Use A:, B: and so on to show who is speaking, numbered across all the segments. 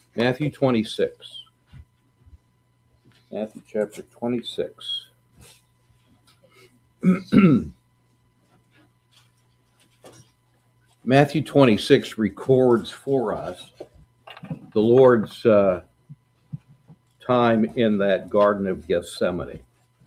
A: Matthew 26. Matthew chapter 26. Matthew 26 records for us the Lord's time in that Garden of Gethsemane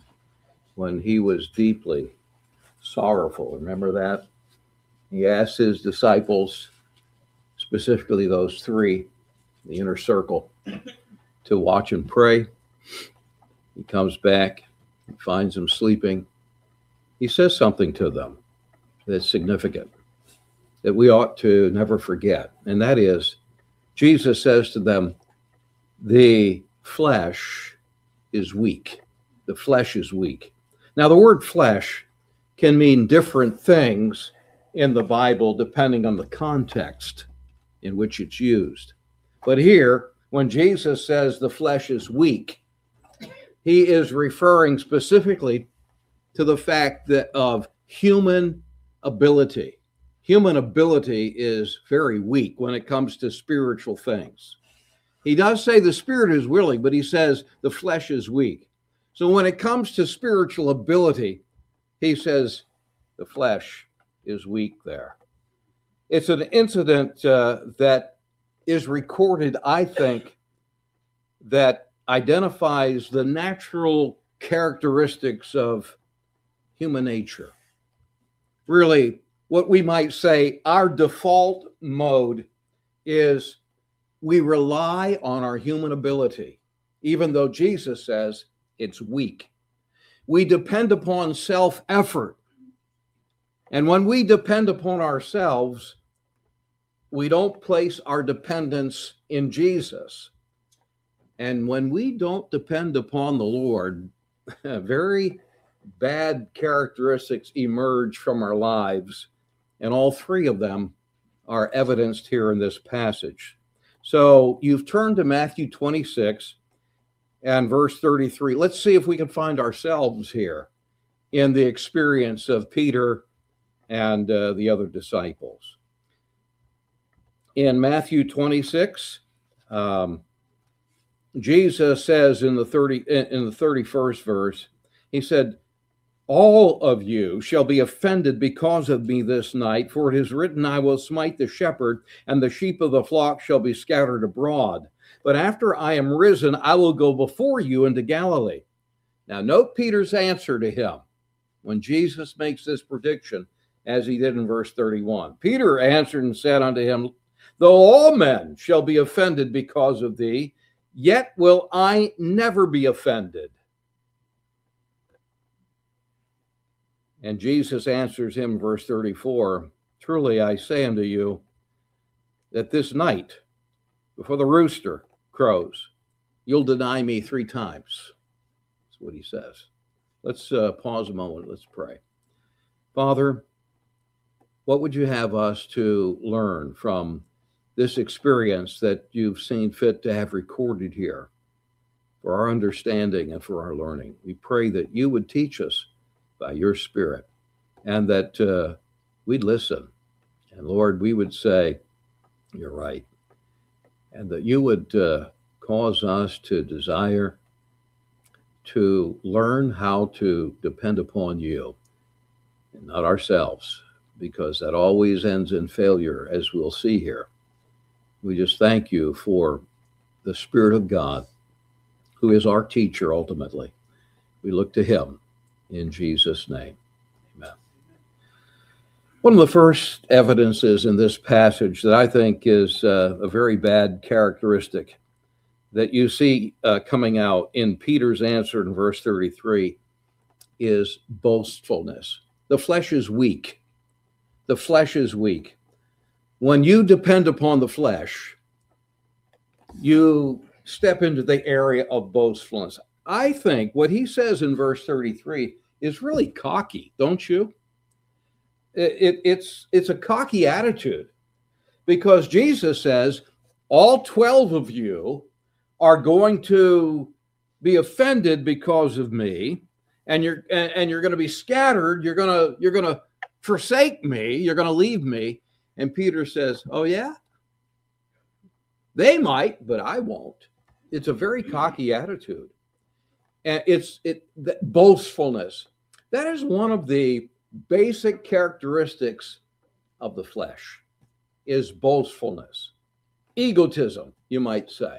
A: when he was deeply sorrowful. Remember that? He asked his disciples, specifically those three, the inner circle, to watch and pray. He comes back, he finds them sleeping. He says something to them that's significant, that we ought to never forget. And that is, Jesus says to them, the flesh is weak. The flesh is weak. Now, the word flesh can mean different things in the Bible depending on the context in which it's used. But here, when Jesus says the flesh is weak, he is referring specifically to the fact that of human ability. Human ability is very weak when it comes to spiritual things. He does say the spirit is willing, but he says the flesh is weak. So when it comes to spiritual ability, he says the flesh is weak there. It's an incident that is recorded, I think, that identifies the natural characteristics of human nature. Really, what we might say our default mode is we rely on our human ability, even though Jesus says it's weak. We depend upon self-effort. And when we depend upon ourselves, we don't place our dependence in Jesus. And when we don't depend upon the Lord, very bad characteristics emerge from our lives. And all three of them are evidenced here in this passage. So you've turned to Matthew 26 and verse 33. Let's see if we can find ourselves here in the experience of Peter and the other disciples. In Matthew 26, Jesus says in the 31st verse, he said, all of you shall be offended because of me this night, for it is written, I will smite the shepherd, and the sheep of the flock shall be scattered abroad. But after I am risen, I will go before you into Galilee. Now note Peter's answer to him when Jesus makes this prediction, as he did in verse 31. Peter answered and said unto him, though all men shall be offended because of thee, yet will I never be offended. And Jesus answers him, verse 34, truly I say unto you that this night, before the rooster crows, you'll deny me 3 times. That's what he says. Let's pause a moment. Let's pray. Father, what would you have us to learn from this experience that you've seen fit to have recorded here for our understanding and for our learning? We pray that you would teach us by your Spirit, and that we'd listen. And Lord, we would say, you're right. And that you would cause us to desire to learn how to depend upon you and not ourselves, because that always ends in failure, as we'll see here. We just thank you for the Spirit of God, who is our teacher ultimately. We look to him. In Jesus' name, amen. One of the first evidences in this passage that I think is a very bad characteristic that you see coming out in Peter's answer in verse 33 is boastfulness. The flesh is weak. The flesh is weak. When you depend upon the flesh, you step into the area of boastfulness. I think what he says in verse 33 is really cocky, don't you? It's a cocky attitude, because Jesus says all 12 of you are going to be offended because of me, and you're going to be scattered. You're going to forsake me. You're going to leave me. And Peter says, "Oh yeah, They might, but I won't. It's a very cocky attitude. And boastfulness. That is one of the basic characteristics of the flesh, is boastfulness. Egotism, you might say.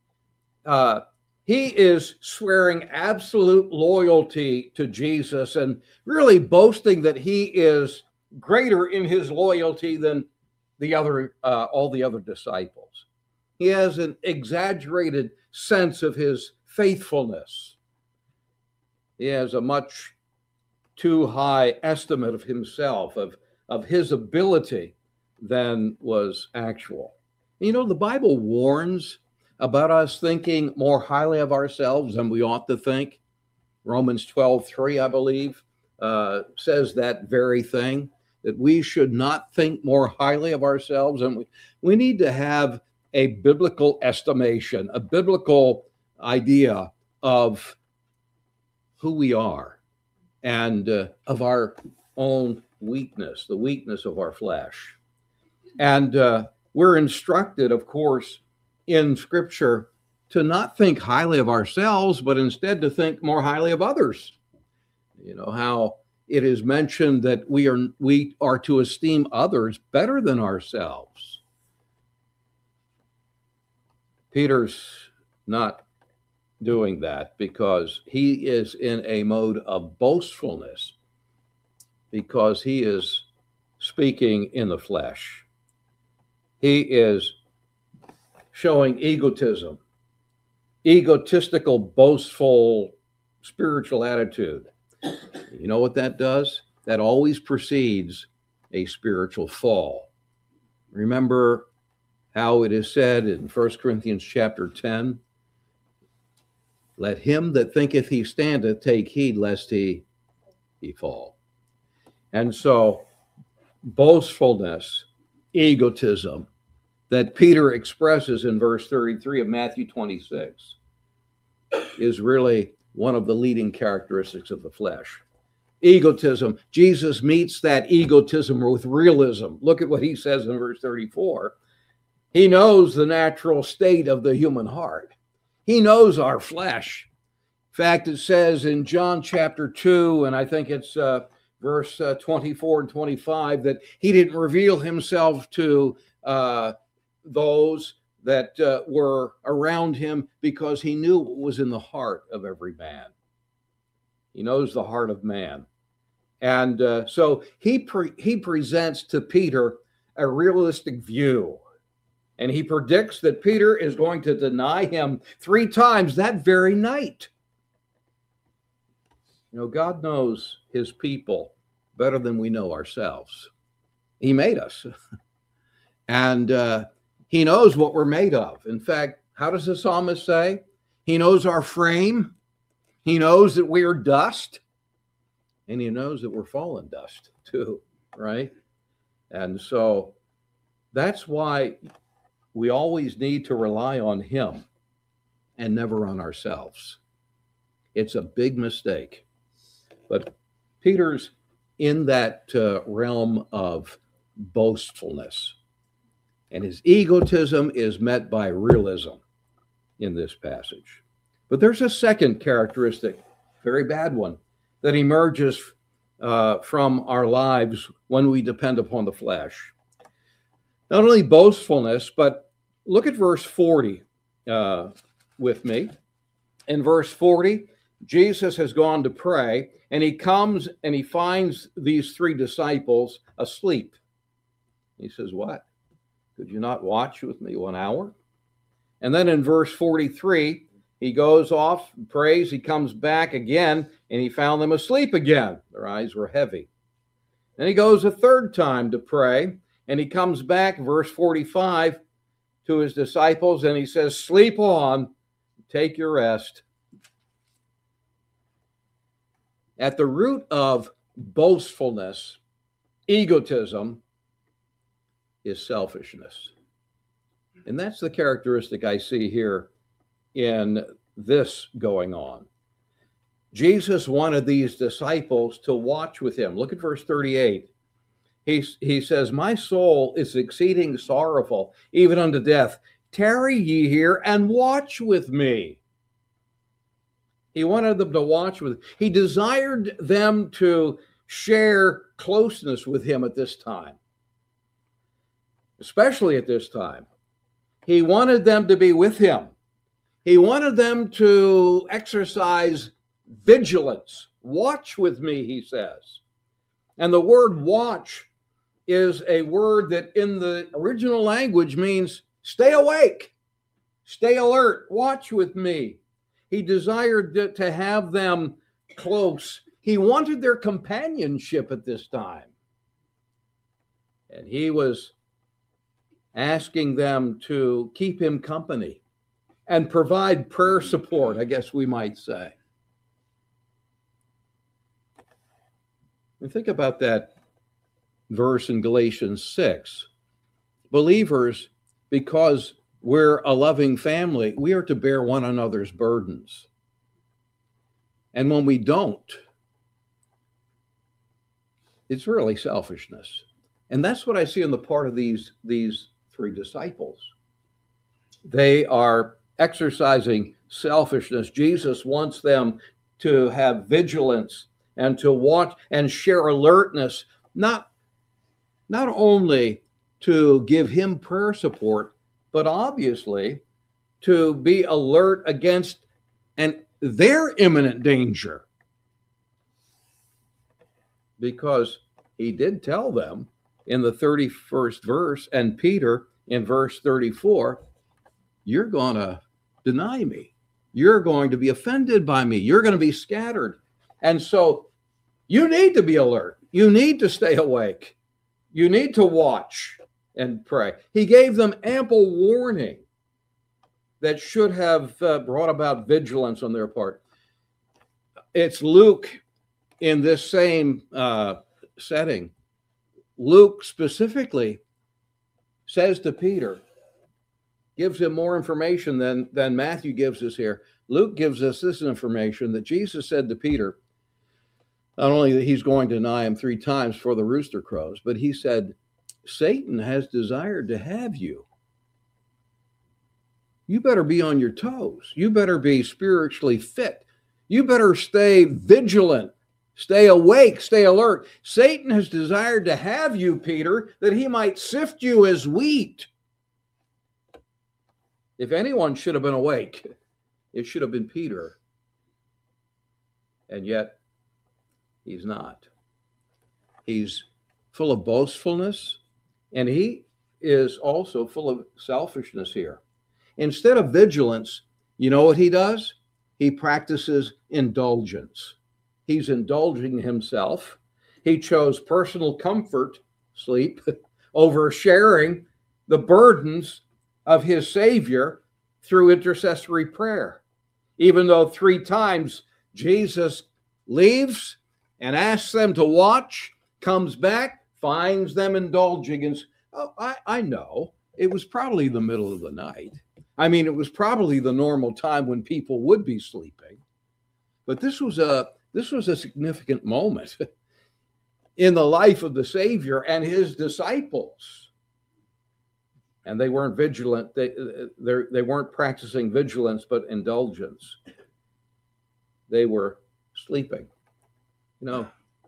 A: He is swearing absolute loyalty to Jesus and really boasting that he is greater in his loyalty than all the other disciples. He has an exaggerated sense of his faithfulness. He has a much too high estimate of himself, of his ability, than was actual. You know, the Bible warns about us thinking more highly of ourselves than we ought to think. Romans 12:3, I believe, says that very thing, that we should not think more highly of ourselves. And we need to have a biblical estimation, a biblical idea of who we are and of our own weakness, the weakness of our flesh. And we're instructed, of course, in Scripture to not think highly of ourselves, but instead to think more highly of others. You know, how it is mentioned that we are to esteem others better than ourselves. Peter's not doing that because he is in a mode of boastfulness, because he is speaking in the flesh. He is showing egotism, egotistical, boastful, spiritual attitude. You know what that does? That always precedes a spiritual fall. Remember how it is said in 1 Corinthians chapter 10, let him that thinketh he standeth take heed lest he fall. And so boastfulness, egotism, that Peter expresses in verse 33 of Matthew 26 is really one of the leading characteristics of the flesh. Egotism. Jesus meets that egotism with realism. Look at what he says in verse 34. He knows the natural state of the human heart. He knows our flesh. In fact, it says in John chapter 2, and I think it's verse 24 and 25, that he didn't reveal himself to those that were around him because he knew what was in the heart of every man. He knows the heart of man. And so he presents to Peter a realistic view. And he predicts that Peter is going to deny him 3 times that very night. You know, God knows his people better than we know ourselves. He made us. And he knows what we're made of. In fact, how does the psalmist say? He knows our frame. He knows that we are dust. And he knows that we're fallen dust too, right? And so that's why we always need to rely on him and never on ourselves. It's a big mistake. But Peter's in that realm of boastfulness. And his egotism is met by realism in this passage. But there's a second characteristic, very bad one, that emerges from our lives when we depend upon the flesh. Not only boastfulness, but look at verse 40 with me. In verse 40, Jesus has gone to pray, and he comes and he finds these 3 disciples asleep. He says, what? Could you not watch with me 1 hour? And then in verse 43, he goes off, prays, he comes back again, and he found them asleep again. Their eyes were heavy. Then he goes a 3rd time to pray, and he comes back, verse 45, to his disciples, and he says, sleep on, take your rest. At the root of boastfulness, egotism, is selfishness. And that's the characteristic I see here in this going on. Jesus wanted these disciples to watch with him. Look at verse 38. He says, my soul is exceeding sorrowful, even unto death. tarry ye here and watch with me. He wanted them to watch with him. He desired them to share closeness with him at this time, especially at this time. He wanted them to be with him. He wanted them to exercise vigilance. Watch with me, he says. And the word watch is a word that in the original language means stay awake, stay alert, watch with me. He desired to have them close. He wanted their companionship at this time. And he was asking them to keep him company and provide prayer support, I guess we might say. And think about that verse in Galatians 6. Believers, because we're a loving family, we are to bear one another's burdens. And when we don't, it's really selfishness. And that's what I see on the part of these three disciples. They are exercising selfishness. Jesus wants them to have vigilance and to watch and share alertness, not only to give him prayer support, but obviously to be alert against their imminent danger. Because he did tell them in the 31st verse, and Peter in verse 34, you're going to deny me. You're going to be offended by me. You're going to be scattered. And so you need to be alert. You need to stay awake. You need to watch and pray. He gave them ample warning that should have brought about vigilance on their part. It's Luke in this same setting. Luke specifically says to Peter, gives him more information than Matthew gives us here. Luke gives us this information that Jesus said to Peter, not only that he's going to deny him 3 times before the rooster crows, but he said, Satan has desired to have you. You better be on your toes. You better be spiritually fit. You better stay vigilant, stay awake, stay alert. Satan has desired to have you, Peter, that he might sift you as wheat. If anyone should have been awake, it should have been Peter. And yet, he's not. He's full of boastfulness, and he is also full of selfishness here. Instead of vigilance, you know what he does? He practices indulgence. He's indulging himself. He chose personal comfort, sleep, over sharing the burdens of his Savior through intercessory prayer. Even though 3 times Jesus leaves and asks them to watch, comes back, finds them indulging. And I know it was probably the middle of the night. I mean, it was probably the normal time when people would be sleeping. But this was a significant moment in the life of the Savior and his disciples. And they weren't vigilant. They weren't practicing vigilance, but indulgence. They were sleeping. You know,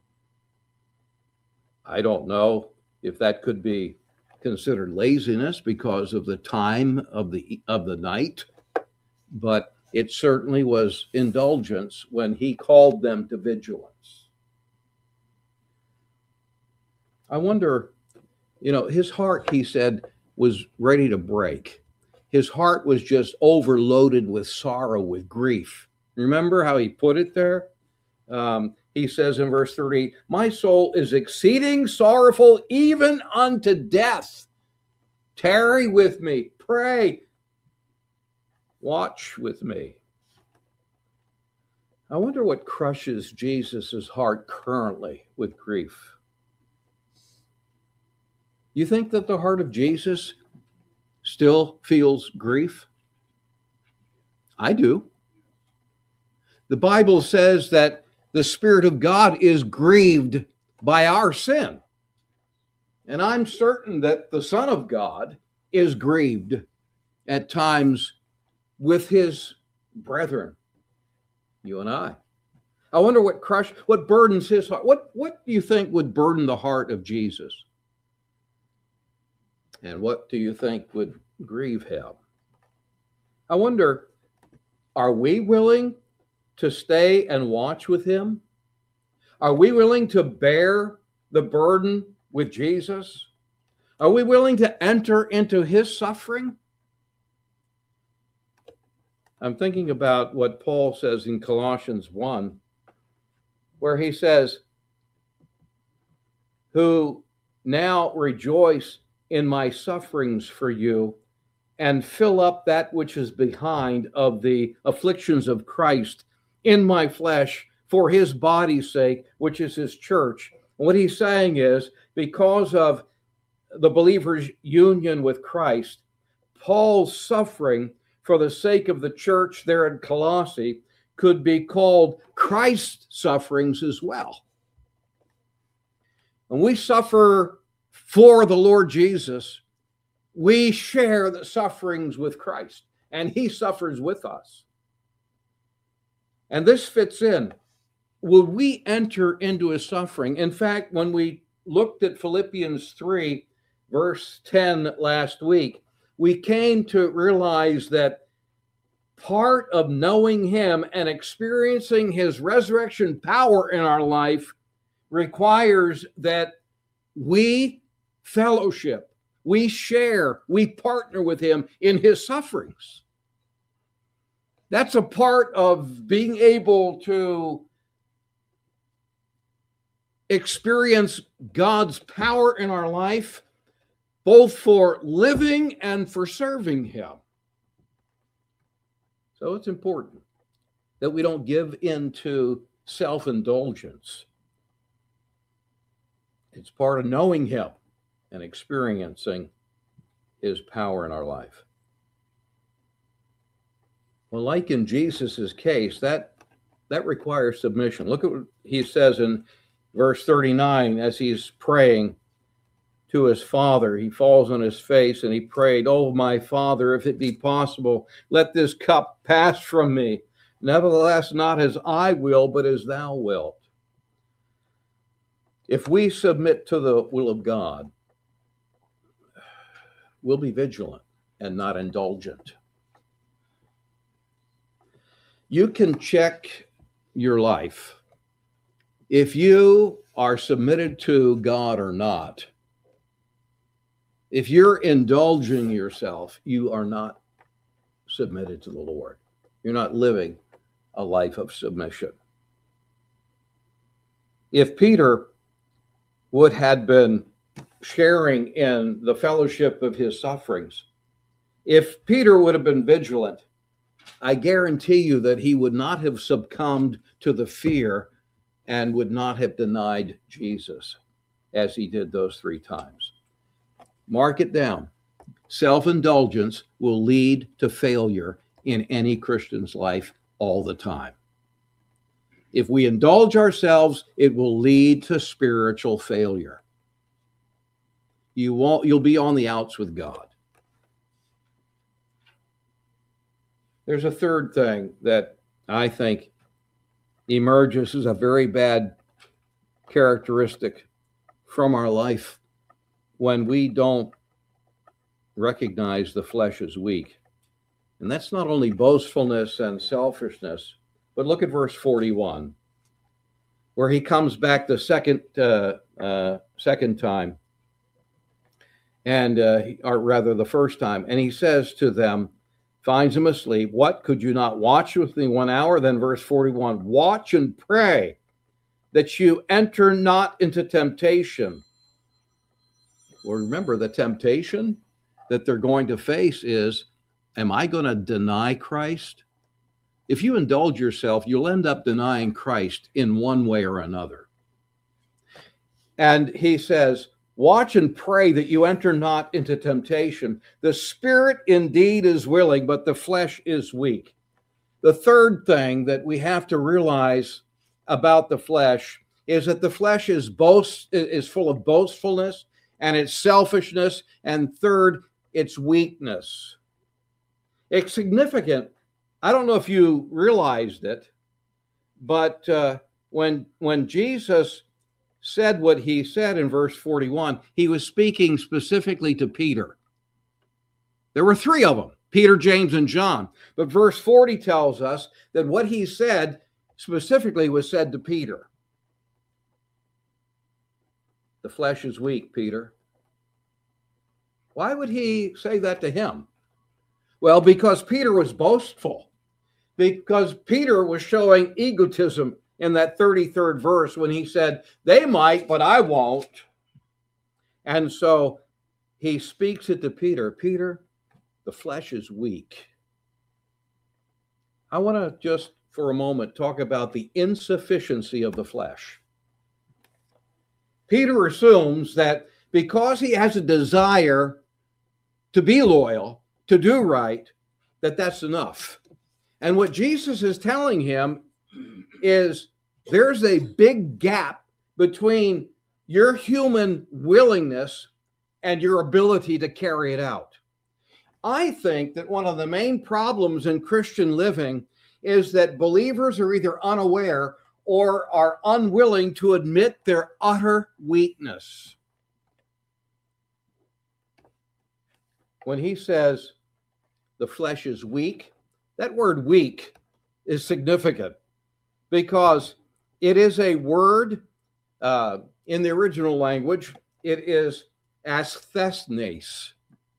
A: I don't know if that could be considered laziness because of the time of the night, but it certainly was indulgence when he called them to vigilance. I wonder, you know, his heart, he said, was ready to break. His heart was just overloaded with sorrow, with grief. Remember how he put it there? He says in verse 38, my soul is exceeding sorrowful, even unto death. Tarry with me, pray, watch with me. I wonder what crushes Jesus's heart currently with grief. You think that the heart of Jesus still feels grief? I do. The Bible says that the Spirit of God is grieved by our sin. And I'm certain that the Son of God is grieved at times with his brethren, you and I. I wonder what burdens his heart. What do you think would burden the heart of Jesus? And what do you think would grieve him? I wonder, are we willing to stay and watch with him? Are we willing to bear the burden with Jesus? Are we willing to enter into his suffering? I'm thinking about what Paul says in Colossians 1, where he says, who now rejoice in my sufferings for you and fill up that which is behind of the afflictions of Christ in my flesh for his body's sake, which is his church. And what he's saying is, because of the believer's union with Christ, Paul's suffering for the sake of the church there in Colossae could be called Christ's sufferings as well. When we suffer for the Lord Jesus, we share the sufferings with Christ, and he suffers with us. And this fits in. Will we enter into his suffering? In fact, when we looked at Philippians 3, verse 10 last week, we came to realize that part of knowing him and experiencing his resurrection power in our life requires that we fellowship, we share, we partner with him in his sufferings. That's a part of being able to experience God's power in our life, both for living and for serving him. So it's important that we don't give in to self-indulgence. It's part of knowing him and experiencing his power in our life. Well, like in Jesus's case, that requires submission. Look at what he says in verse 39 as he's praying to his Father. He falls on his face and he prayed, "Oh, my Father, if it be possible, let this cup pass from me. Nevertheless, not as I will, but as thou wilt." If we submit to the will of God, we'll be vigilant and not indulgent. You can check your life if you are submitted to God or not. If you're indulging yourself, you are not submitted to the Lord. You're not living a life of submission. If Peter would have been sharing in the fellowship of his sufferings, if Peter would have been vigilant, I guarantee you that he would not have succumbed to the fear and would not have denied Jesus as he did those 3 times. Mark it down. Self-indulgence will lead to failure in any Christian's life all the time. If we indulge ourselves, it will lead to spiritual failure. You'll be on the outs with God. There's a third thing that I think emerges as a very bad characteristic from our life when we don't recognize the flesh as weak. And that's not only boastfulness and selfishness, but look at verse 41, where he comes back the second time, and or rather the first time, and he says to them, finds them asleep. "What, could you not watch with me 1 hour?" Then verse 41, "Watch and pray that you enter not into temptation." Well, remember, the temptation that they're going to face is, am I going to deny Christ? If you indulge yourself, you'll end up denying Christ in one way or another. And he says, "Watch and pray that you enter not into temptation. The spirit indeed is willing, but the flesh is weak." The third thing that we have to realize about the flesh is that the flesh is full of boastfulness and its selfishness, and third, its weakness. It's significant. I don't know if you realized it, but when Jesus said what he said in verse 41, he was speaking specifically to Peter. There were three of them, Peter, James, and John. But verse 40 tells us that what he said specifically was said to Peter. The flesh is weak, Peter. Why would he say that to him? Well, because Peter was boastful. Because Peter was showing egotism in that 33rd verse when he said, they might, but I won't. And so he speaks it to Peter. Peter, the flesh is weak. I want to just for a moment talk about the insufficiency of the flesh. Peter assumes that because he has a desire to be loyal, to do right, that that's enough. And what Jesus is telling him is there's a big gap between your human willingness and your ability to carry it out. I think that one of the main problems in Christian living is that believers are either unaware or are unwilling to admit their utter weakness. When he says the flesh is weak, that word weak is significant because it is a word in the original language. It is asthesnes.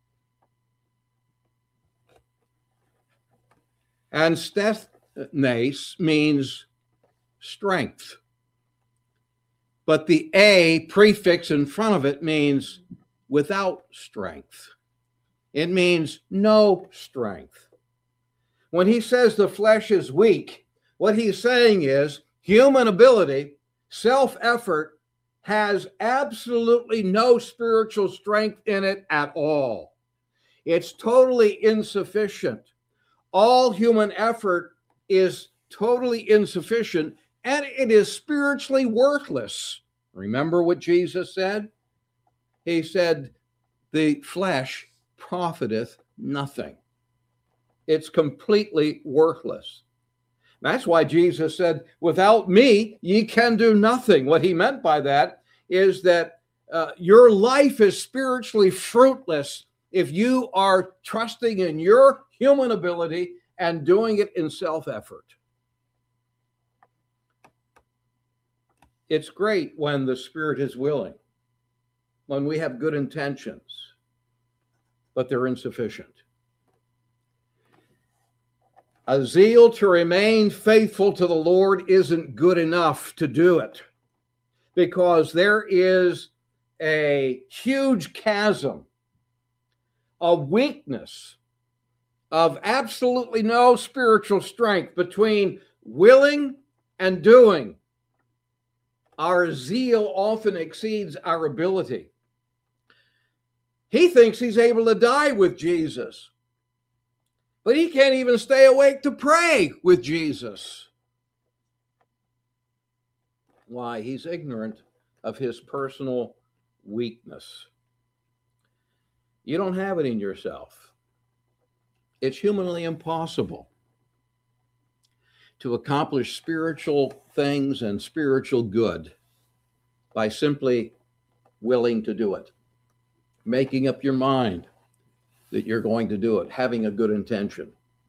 A: And asthesnes means strength. But the a prefix in front of it means without strength. It means no strength. When he says the flesh is weak, what he's saying is human ability, self-effort, has absolutely no spiritual strength in it at all. It's totally insufficient. All human effort is totally insufficient, and it is spiritually worthless. Remember what Jesus said? He said, the flesh profiteth nothing. It's completely worthless. That's why Jesus said, without me, ye can do nothing. What he meant by that is that your life is spiritually fruitless if you are trusting in your human ability and doing it in self-effort. It's great when the Spirit is willing, when we have good intentions, but they're insufficient. A zeal to remain faithful to the Lord isn't good enough to do it because there is a huge chasm, a weakness of absolutely no spiritual strength between willing and doing. Our zeal often exceeds our ability. He thinks he's able to die with Jesus, but he can't even stay awake to pray with Jesus. Why? He's ignorant of his personal weakness. You don't have it in yourself. It's humanly impossible to accomplish spiritual things and spiritual good by simply willing to do it, making up your mind that you're going to do it, having a good intention.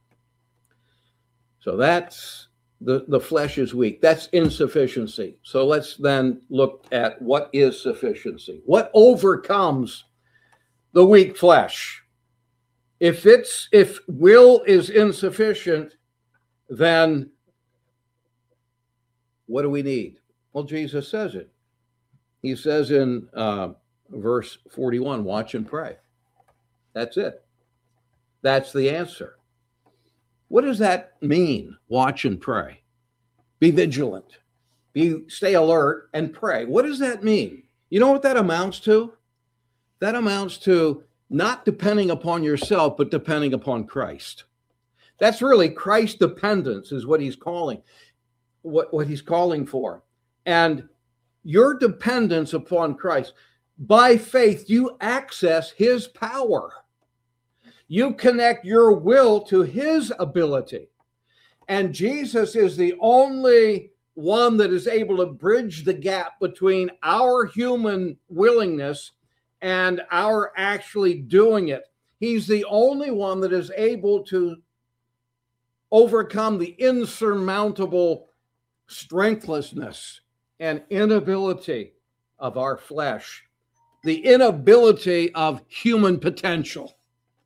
A: So that's the flesh is weak. That's insufficiency. So let's then look at what is sufficiency. What overcomes the weak flesh? If will is insufficient, then what do we need? Well, Jesus says it. He says in verse 41, watch and pray. That's it. That's the answer. What does that mean? Watch and pray. Be vigilant. Stay alert and pray. What does that mean? You know what that amounts to? That amounts to not depending upon yourself, but depending upon Christ. That's really Christ dependence is what he's calling, what he's calling for. And your dependence upon Christ, by faith, you access his power. You connect your will to his ability. And Jesus is the only one that is able to bridge the gap between our human willingness and our actually doing it. He's the only one that is able to overcome the insurmountable strengthlessness and inability of our flesh, the inability of human potential.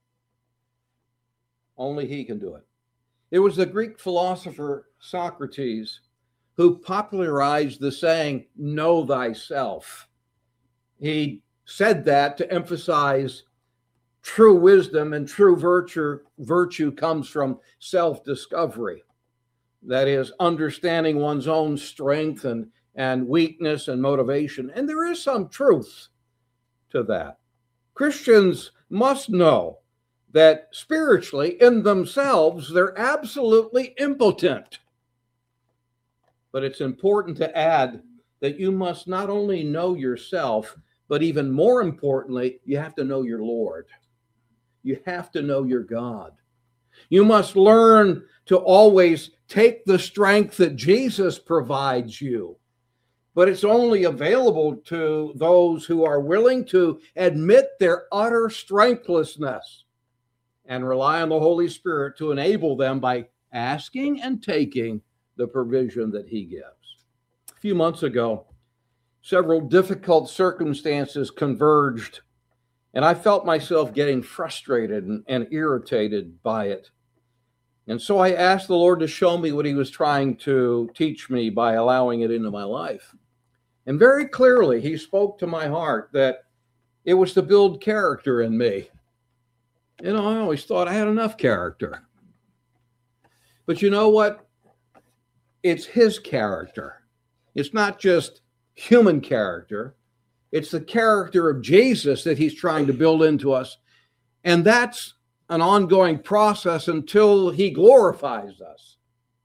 A: Only he can do it. It was the Greek philosopher Socrates who popularized the saying, know thyself. He said that to emphasize true wisdom and true virtue comes from self-discovery. That is, understanding one's own strength and weakness and motivation. And there is some truth to that. Christians must know that spiritually, in themselves, they're absolutely impotent. But it's important to add that you must not only know yourself, but even more importantly, you have to know your Lord. You have to know your God. You must learn to always take the strength that Jesus provides you. But it's only available to those who are willing to admit their utter strengthlessness and rely on the Holy Spirit to enable them by asking and taking the provision that he gives. A few months ago, several difficult circumstances converged, and I felt myself getting frustrated and irritated by it. And so I asked the Lord to show me what he was trying to teach me by allowing it into my life. And very clearly, he spoke to my heart that it was to build character in me. You know, I always thought I had enough character. But you know what? It's his character. It's not just human character. It's the character of Jesus that he's trying to build into us. And that's an ongoing process until he glorifies us.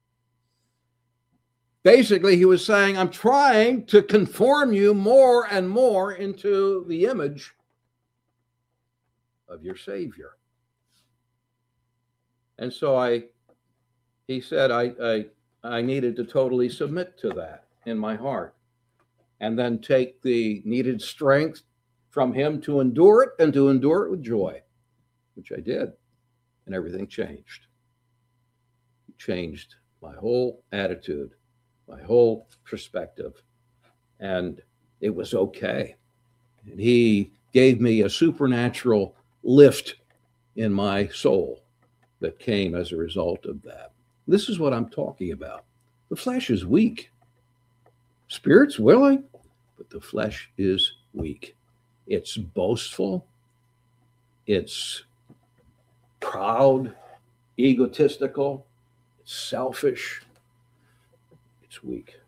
A: Basically, he was saying, I'm trying to conform you more and more into the image of your Savior. And so he said, I needed to totally submit to that in my heart and then take the needed strength from him to endure it and to endure it with joy, which I did. And everything changed. It changed my whole attitude, my whole perspective. And it was okay. And he gave me a supernatural lift in my soul that came as a result of that. This is what I'm talking about. The flesh is weak. Spirit's willing, but the flesh is weak. It's boastful. It's proud, egotistical. It's selfish. It's weak.